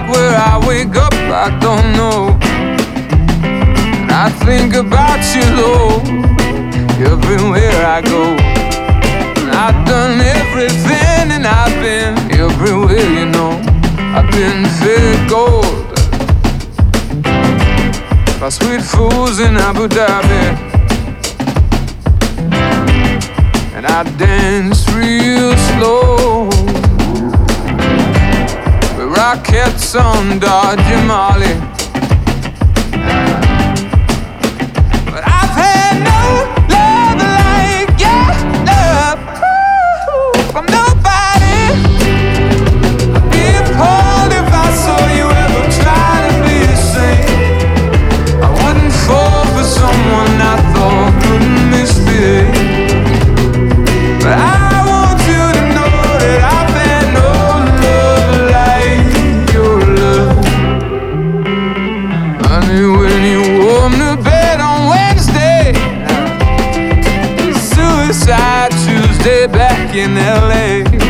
about where I wake up, I don't know. And I think about you, Lord, everywhere I go. And I've done everything and I've been everywhere, you know. I've been fed gold by sweet fools in Abu Dhabi, and I dance real slow with rockets on Dodgy Molly. But I've had no love like your love from nobody. I'd be appalled if I saw you ever try to be the same. I wouldn't fall for someone I thought couldn't misbehave. But I want you to know that I've had no love like your love. Honey, when you wore me to bed on Wednesday, Suicide Tuesday back in LA.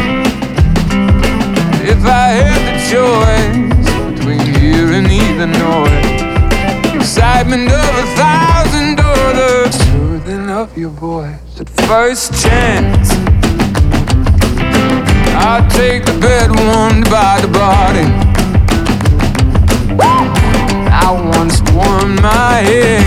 If I had the choice between here and Illinois, excitement of 1,000 daughters, soothing of your voice at first chance, I'll take the bed warmed by the body I once warmed my head.